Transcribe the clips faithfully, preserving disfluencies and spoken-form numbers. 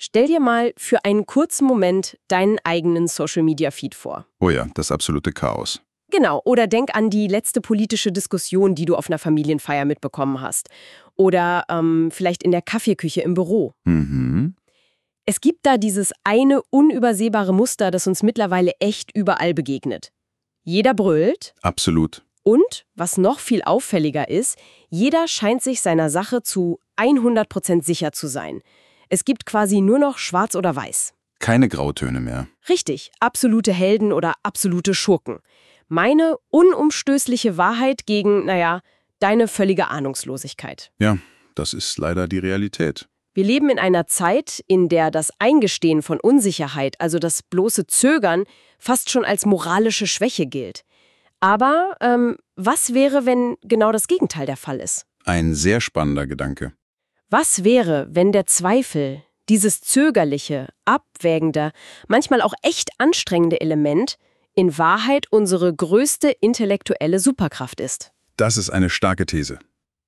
Stell dir mal für einen kurzen Moment deinen eigenen Social-Media-Feed vor. Oh ja, das absolute Chaos. Genau, oder denk an die letzte politische Diskussion, die du auf einer Familienfeier mitbekommen hast. Oder ähm, vielleicht in der Kaffeeküche im Büro. Mhm. Es gibt da dieses eine unübersehbare Muster, das uns mittlerweile echt überall begegnet. Jeder brüllt. Absolut. Und, was noch viel auffälliger ist, jeder scheint sich seiner Sache zu hundert Prozent sicher zu sein. Es gibt quasi nur noch schwarz oder weiß. Keine Grautöne mehr. Richtig, absolute Helden oder absolute Schurken. Meine unumstößliche Wahrheit gegen, naja, deine völlige Ahnungslosigkeit. Ja, das ist leider die Realität. Wir leben in einer Zeit, in der das Eingestehen von Unsicherheit, also das bloße Zögern, fast schon als moralische Schwäche gilt. Aber ähm, was wäre, wenn genau das Gegenteil der Fall ist? Ein sehr spannender Gedanke. Was wäre, wenn der Zweifel, dieses zögerliche, abwägende, manchmal auch echt anstrengende Element, in Wahrheit unsere größte intellektuelle Superkraft ist? Das ist eine starke These.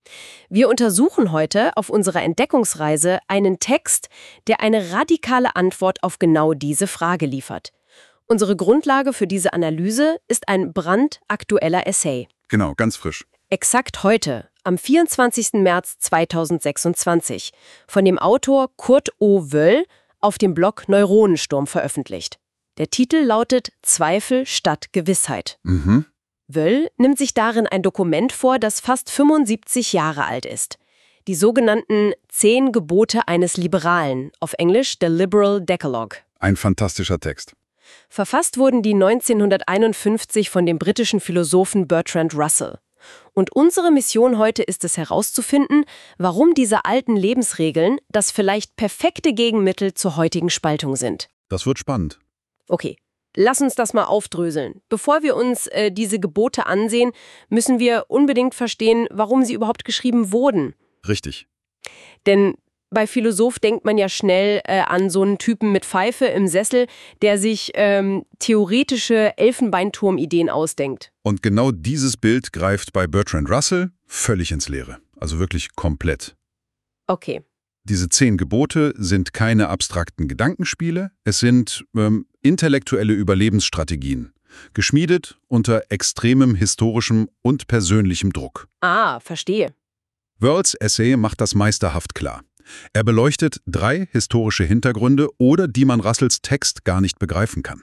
Wir untersuchen heute auf unserer Entdeckungsreise einen Text, der eine radikale Antwort auf genau diese Frage liefert. Unsere Grundlage für diese Analyse ist ein brandaktueller Essay. Genau, ganz frisch. Exakt heute, am vierundzwanzigsten März zweitausendsechsundzwanzig, von dem Autor Kurt O. Wöll auf dem Blog Neuronensturm veröffentlicht. Der Titel lautet Zweifel statt Gewissheit. Mhm. Wöll nimmt sich darin ein Dokument vor, das fast fünfundsiebzig Jahre alt ist. Die sogenannten Zehn Gebote eines Liberalen, auf Englisch The Liberal Decalogue. Ein fantastischer Text. Verfasst wurden die neunzehnhunderteinundfünfzig von dem britischen Philosophen Bertrand Russell. Und unsere Mission heute ist es herauszufinden, warum diese alten Lebensregeln das vielleicht perfekte Gegenmittel zur heutigen Spaltung sind. Das wird spannend. Okay. Lass uns das mal aufdröseln. Bevor wir uns äh, diese Gebote ansehen, müssen wir unbedingt verstehen, warum sie überhaupt geschrieben wurden. Richtig. Denn bei Philosoph denkt man ja schnell äh, an so einen Typen mit Pfeife im Sessel, der sich ähm, theoretische Elfenbeinturm-Ideen ausdenkt. Und genau dieses Bild greift bei Bertrand Russell völlig ins Leere. Also wirklich komplett. Okay. Diese zehn Gebote sind keine abstrakten Gedankenspiele, es sind ähm, intellektuelle Überlebensstrategien, geschmiedet unter extremem historischem und persönlichem Druck. Ah, verstehe. Wölls Essay macht das meisterhaft klar. Er beleuchtet drei historische Hintergründe, oder die man Russells Text gar nicht begreifen kann.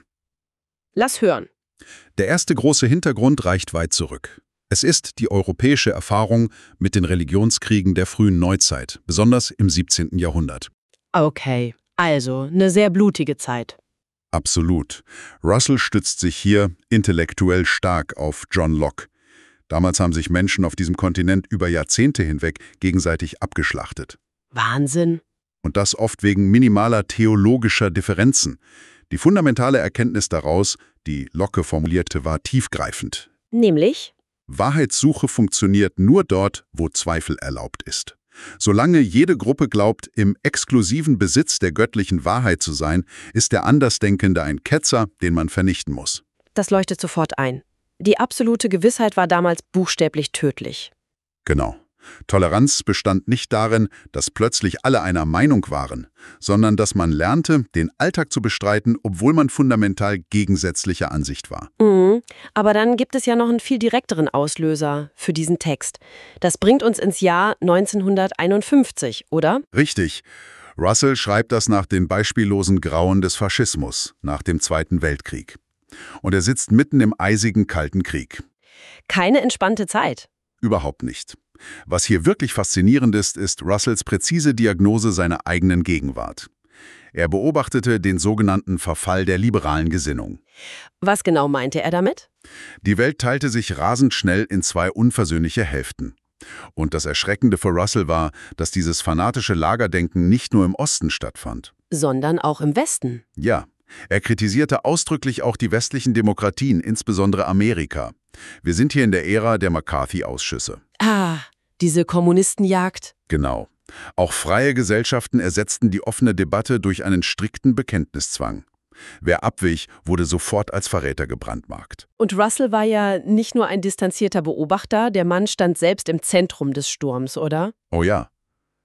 Lass hören. Der erste große Hintergrund reicht weit zurück. Es ist die europäische Erfahrung mit den Religionskriegen der frühen Neuzeit, besonders im siebzehnten Jahrhundert. Okay, also eine sehr blutige Zeit. Absolut. Russell stützt sich hier intellektuell stark auf John Locke. Damals haben sich Menschen auf diesem Kontinent über Jahrzehnte hinweg gegenseitig abgeschlachtet. Wahnsinn. Und das oft wegen minimaler theologischer Differenzen. Die fundamentale Erkenntnis daraus, die Locke formulierte, war tiefgreifend. Nämlich? Wahrheitssuche funktioniert nur dort, wo Zweifel erlaubt ist. Solange jede Gruppe glaubt, im exklusiven Besitz der göttlichen Wahrheit zu sein, ist der Andersdenkende ein Ketzer, den man vernichten muss. Das leuchtet sofort ein. Die absolute Gewissheit war damals buchstäblich tödlich. Genau. Toleranz bestand nicht darin, dass plötzlich alle einer Meinung waren, sondern dass man lernte, den Alltag zu bestreiten, obwohl man fundamental gegensätzlicher Ansicht war. Mhm. Aber dann gibt es ja noch einen viel direkteren Auslöser für diesen Text. Das bringt uns ins Jahr neunzehnhunderteinundfünfzig, oder? Richtig. Russell schreibt das nach den beispiellosen Grauen des Faschismus, nach dem Zweiten Weltkrieg. Und er sitzt mitten im eisigen Kalten Krieg. Keine entspannte Zeit. Überhaupt nicht. Was hier wirklich faszinierend ist, ist Russells präzise Diagnose seiner eigenen Gegenwart. Er beobachtete den sogenannten Verfall der liberalen Gesinnung. Was genau meinte er damit? Die Welt teilte sich rasend schnell in zwei unversöhnliche Hälften. Und das Erschreckende für Russell war, dass dieses fanatische Lagerdenken nicht nur im Osten stattfand. Sondern auch im Westen. Ja, er kritisierte ausdrücklich auch die westlichen Demokratien, insbesondere Amerika. Wir sind hier in der Ära der McCarthy-Ausschüsse. Ah, diese Kommunistenjagd. Genau. Auch freie Gesellschaften ersetzten die offene Debatte durch einen strikten Bekenntniszwang. Wer abwich, wurde sofort als Verräter gebrandmarkt. Und Russell war ja nicht nur ein distanzierter Beobachter, der Mann stand selbst im Zentrum des Sturms, oder? Oh ja.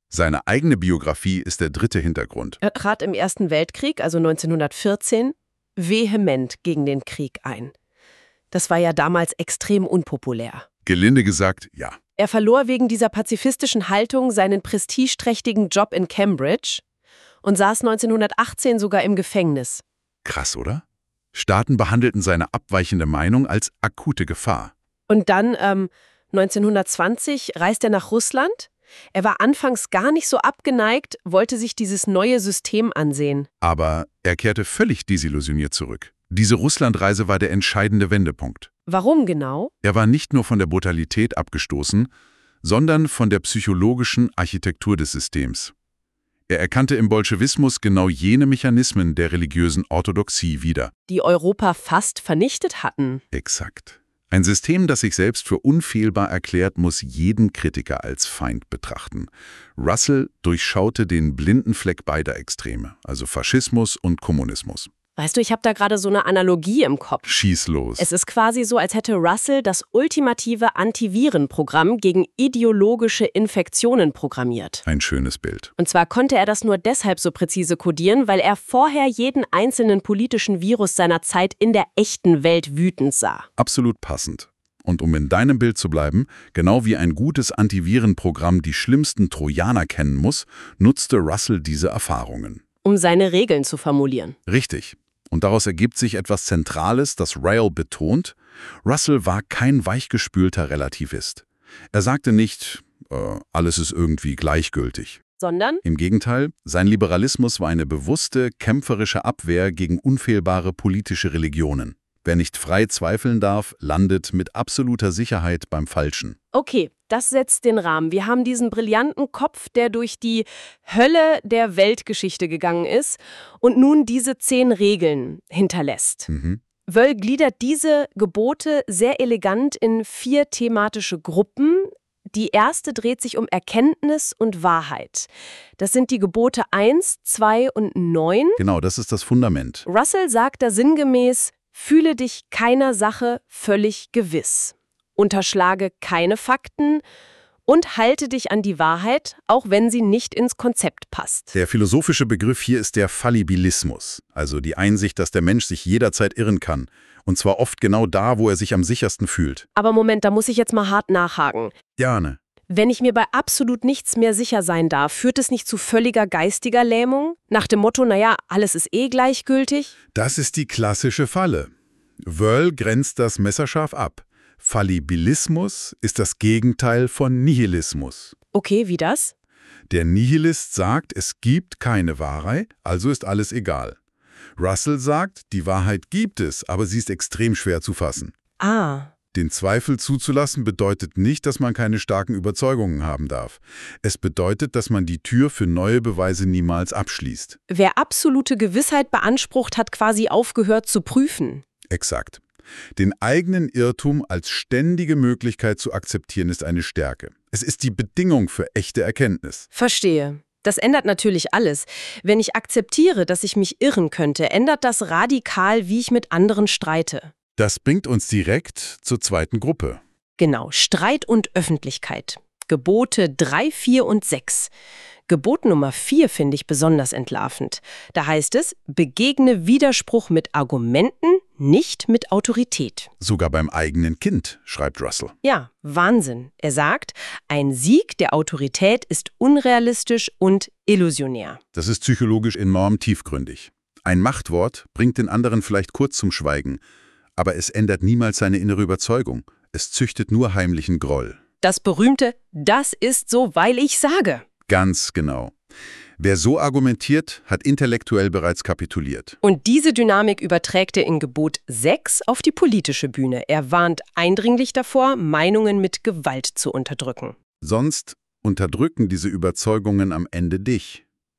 Seine eigene Biografie ist der dritte Hintergrund. Er trat im Ersten Weltkrieg, also neunzehnhundertvierzehn, vehement gegen den Krieg ein. Das war ja damals extrem unpopulär. Gelinde gesagt, ja. Er verlor wegen dieser pazifistischen Haltung seinen prestigeträchtigen Job in Cambridge und saß neunzehnhundertachtzehn sogar im Gefängnis. Krass, oder? Staaten behandelten seine abweichende Meinung als akute Gefahr. Und dann, ähm, neunzehnhundertzwanzig, reist er nach Russland. Er war anfangs gar nicht so abgeneigt, wollte sich dieses neue System ansehen. Aber er kehrte völlig desillusioniert zurück. Diese Russlandreise war der entscheidende Wendepunkt. Warum genau? Er war nicht nur von der Brutalität abgestoßen, sondern von der psychologischen Architektur des Systems. Er erkannte im Bolschewismus genau jene Mechanismen der religiösen Orthodoxie wieder. Die Europa fast vernichtet hatten. Exakt. Ein System, das sich selbst für unfehlbar erklärt, muss jeden Kritiker als Feind betrachten. Russell durchschaute den blinden Fleck beider Extreme, also Faschismus und Kommunismus. Weißt du, ich habe da gerade so eine Analogie im Kopf. Schieß los. Es ist quasi so, als hätte Russell das ultimative Antivirenprogramm gegen ideologische Infektionen programmiert. Ein schönes Bild. Und zwar konnte er das nur deshalb so präzise kodieren, weil er vorher jeden einzelnen politischen Virus seiner Zeit in der echten Welt wütend sah. Absolut passend. Und um in deinem Bild zu bleiben, genau wie ein gutes Antivirenprogramm die schlimmsten Trojaner kennen muss, nutzte Russell diese Erfahrungen. Um seine Regeln zu formulieren. Richtig. Und daraus ergibt sich etwas Zentrales, das Ryle betont. Russell war kein weichgespülter Relativist. Er sagte nicht, äh, alles ist irgendwie gleichgültig. Sondern? Im Gegenteil, sein Liberalismus war eine bewusste, kämpferische Abwehr gegen unfehlbare politische Religionen. Wer nicht frei zweifeln darf, landet mit absoluter Sicherheit beim Falschen. Okay, das setzt den Rahmen. Wir haben diesen brillanten Kopf, der durch die Hölle der Weltgeschichte gegangen ist und nun diese zehn Regeln hinterlässt. Mhm. Wöll gliedert diese Gebote sehr elegant in vier thematische Gruppen. Die erste dreht sich um Erkenntnis und Wahrheit. Das sind die Gebote eins, zwei und neun. Genau, das ist das Fundament. Russell sagt da sinngemäß: Fühle dich keiner Sache völlig gewiss. Unterschlage keine Fakten und halte dich an die Wahrheit, auch wenn sie nicht ins Konzept passt. Der philosophische Begriff hier ist der Fallibilismus, also die Einsicht, dass der Mensch sich jederzeit irren kann. Und zwar oft genau da, wo er sich am sichersten fühlt. Aber Moment, da muss ich jetzt mal hart nachhaken. Gerne. Wenn ich mir bei absolut nichts mehr sicher sein darf, führt es nicht zu völliger geistiger Lähmung? Nach dem Motto, naja, alles ist eh gleichgültig? Das ist die klassische Falle. Wöll grenzt das messerscharf ab. Fallibilismus ist das Gegenteil von Nihilismus. Okay, wie das? Der Nihilist sagt, es gibt keine Wahrheit, also ist alles egal. Russell sagt, die Wahrheit gibt es, aber sie ist extrem schwer zu fassen. Ah. Den Zweifel zuzulassen bedeutet nicht, dass man keine starken Überzeugungen haben darf. Es bedeutet, dass man die Tür für neue Beweise niemals abschließt. Wer absolute Gewissheit beansprucht, hat quasi aufgehört zu prüfen. Exakt. Den eigenen Irrtum als ständige Möglichkeit zu akzeptieren, ist eine Stärke. Es ist die Bedingung für echte Erkenntnis. Verstehe. Das ändert natürlich alles. Wenn ich akzeptiere, dass ich mich irren könnte, ändert das radikal, wie ich mit anderen streite. Das bringt uns direkt zur zweiten Gruppe. Genau, Streit und Öffentlichkeit. Gebote drei, vier und sechs. Gebot Nummer vier finde ich besonders entlarvend. Da heißt es, begegne Widerspruch mit Argumenten, nicht mit Autorität. Sogar beim eigenen Kind, schreibt Russell. Ja, Wahnsinn. Er sagt, ein Sieg der Autorität ist unrealistisch und illusionär. Das ist psychologisch enorm tiefgründig. Ein Machtwort bringt den anderen vielleicht kurz zum Schweigen, aber es ändert niemals seine innere Überzeugung. Es züchtet nur heimlichen Groll. Das berühmte, das ist so, weil ich sage. Ganz genau. Wer so argumentiert, hat intellektuell bereits kapituliert. Und diese Dynamik überträgt er in Gebot sechs auf die politische Bühne. Er warnt eindringlich davor, Meinungen mit Gewalt zu unterdrücken. Sonst unterdrücken diese Überzeugungen am Ende dich.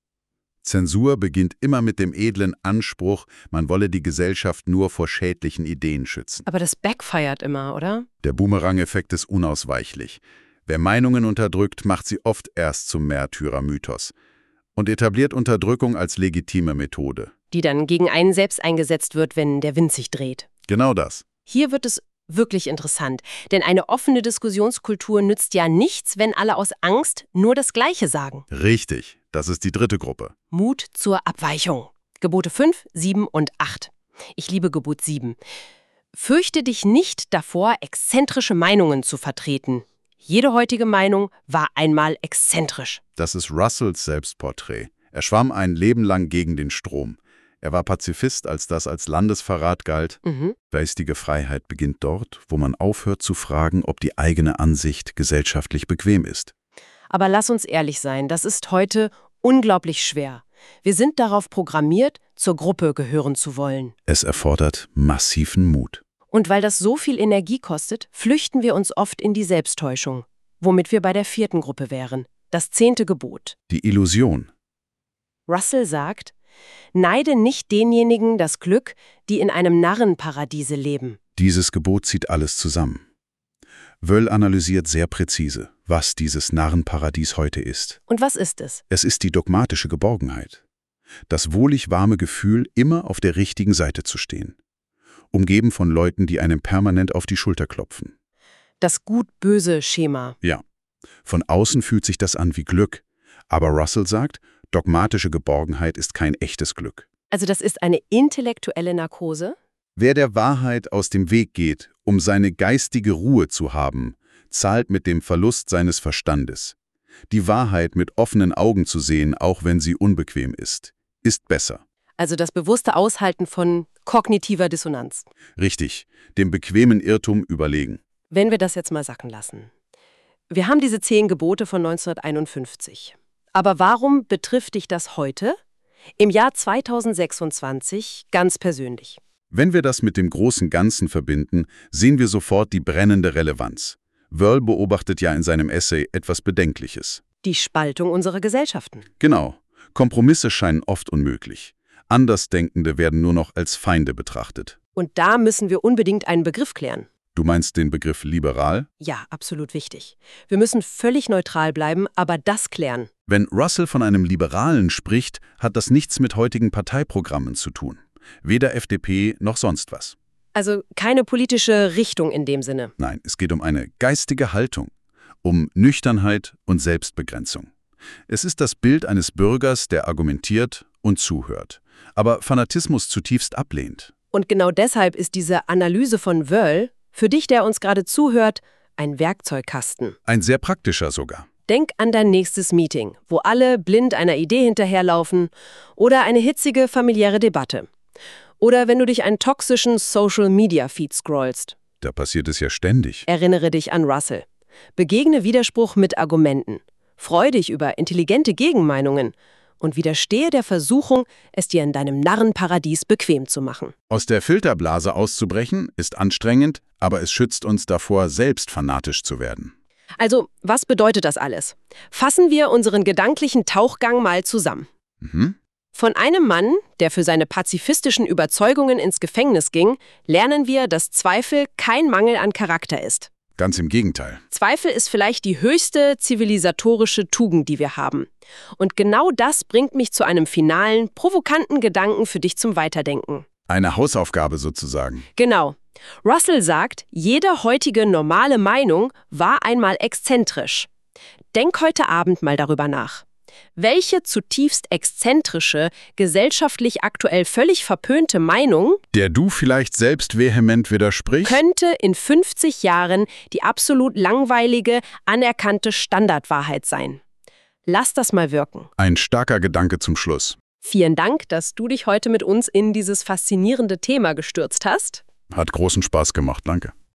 Zensur beginnt immer mit dem edlen Anspruch, man wolle die Gesellschaft nur vor schädlichen Ideen schützen. Aber das backfired immer, oder? Der Boomerang-Effekt ist unausweichlich. Wer Meinungen unterdrückt, macht sie oft erst zum Märtyrer-Mythos und etabliert Unterdrückung als legitime Methode. Die dann gegen einen selbst eingesetzt wird, wenn der Wind sich dreht. Genau das. Hier wird es Wirklich interessant, denn eine offene Diskussionskultur nützt ja nichts, wenn alle aus Angst nur das Gleiche sagen. Richtig, das ist die dritte Gruppe. Mut zur Abweichung. Gebote fünf, sieben und acht. Ich liebe Gebot sieben. Fürchte dich nicht davor, exzentrische Meinungen zu vertreten. Jede heutige Meinung war einmal exzentrisch. Das ist Russells Selbstporträt. Er schwamm ein Leben lang gegen den Strom. Er war Pazifist, als das als Landesverrat galt. Mhm. Geistige Freiheit beginnt dort, wo man aufhört zu fragen, ob die eigene Ansicht gesellschaftlich bequem ist. Aber lass uns ehrlich sein, das ist heute unglaublich schwer. Wir sind darauf programmiert, zur Gruppe gehören zu wollen. Es erfordert massiven Mut. Und weil das so viel Energie kostet, flüchten wir uns oft in die Selbsttäuschung, womit wir bei der vierten Gruppe wären, das zehnte Gebot. Die Illusion. Russell sagt, neide nicht denjenigen das Glück, die in einem Narrenparadiese leben. Dieses Gebot zieht alles zusammen. Wöll analysiert sehr präzise, was dieses Narrenparadies heute ist. Und was ist es? Es ist die dogmatische Geborgenheit. Das wohlig warme Gefühl, immer auf der richtigen Seite zu stehen. Umgeben von Leuten, die einem permanent auf die Schulter klopfen. Das gut-böse Schema. Ja, von außen fühlt sich das an wie Glück. Aber Russell sagt, dogmatische Geborgenheit ist kein echtes Glück. Also das ist eine intellektuelle Narkose? Wer der Wahrheit aus dem Weg geht, um seine geistige Ruhe zu haben, zahlt mit dem Verlust seines Verstandes. Die Wahrheit mit offenen Augen zu sehen, auch wenn sie unbequem ist, ist besser. Also das bewusste Aushalten von kognitiver Dissonanz. Richtig, dem bequemen Irrtum überlegen. Wenn wir das jetzt mal sacken lassen. Wir haben diese zehn Gebote von neunzehnhunderteinundfünfzig. Aber warum betrifft dich das heute? Im Jahr zweitausendsechsundzwanzig ganz persönlich. Wenn wir das mit dem großen Ganzen verbinden, sehen wir sofort die brennende Relevanz. Wöll beobachtet ja in seinem Essay etwas Bedenkliches. Die Spaltung unserer Gesellschaften. Genau. Kompromisse scheinen oft unmöglich. Andersdenkende werden nur noch als Feinde betrachtet. Und da müssen wir unbedingt einen Begriff klären. Du meinst den Begriff liberal? Ja, absolut wichtig. Wir müssen völlig neutral bleiben, aber das klären. Wenn Russell von einem Liberalen spricht, hat das nichts mit heutigen Parteiprogrammen zu tun. Weder F D P noch sonst was. Also keine politische Richtung in dem Sinne. Nein, es geht um eine geistige Haltung, um Nüchternheit und Selbstbegrenzung. Es ist das Bild eines Bürgers, der argumentiert und zuhört, aber Fanatismus zutiefst ablehnt. Und genau deshalb ist diese Analyse von Wöll, für dich, der uns gerade zuhört, ein Werkzeugkasten. Ein sehr praktischer sogar. Denk an dein nächstes Meeting, wo alle blind einer Idee hinterherlaufen oder eine hitzige familiäre Debatte. Oder wenn du durch einen toxischen Social-Media-Feed scrollst. Da passiert es ja ständig. Erinnere dich an Russell. Begegne Widerspruch mit Argumenten. Freu dich über intelligente Gegenmeinungen und widerstehe der Versuchung, es dir in deinem Narrenparadies bequem zu machen. Aus der Filterblase auszubrechen, ist anstrengend, aber es schützt uns davor, selbst fanatisch zu werden. Also, was bedeutet das alles? Fassen wir unseren gedanklichen Tauchgang mal zusammen. Mhm. Von einem Mann, der für seine pazifistischen Überzeugungen ins Gefängnis ging, lernen wir, dass Zweifel kein Mangel an Charakter ist. Ganz im Gegenteil. Zweifel ist vielleicht die höchste zivilisatorische Tugend, die wir haben. Und genau das bringt mich zu einem finalen, provokanten Gedanken für dich zum Weiterdenken. Eine Hausaufgabe sozusagen. Genau. Russell sagt, jede heutige normale Meinung war einmal exzentrisch. Denk heute Abend mal darüber nach. Welche zutiefst exzentrische, gesellschaftlich aktuell völlig verpönte Meinung, der du vielleicht selbst vehement widersprichst, könnte in fünfzig Jahren die absolut langweilige, anerkannte Standardwahrheit sein? Lass das mal wirken. Ein starker Gedanke zum Schluss. Vielen Dank, dass du dich heute mit uns in dieses faszinierende Thema gestürzt hast. Hat großen Spaß gemacht, danke.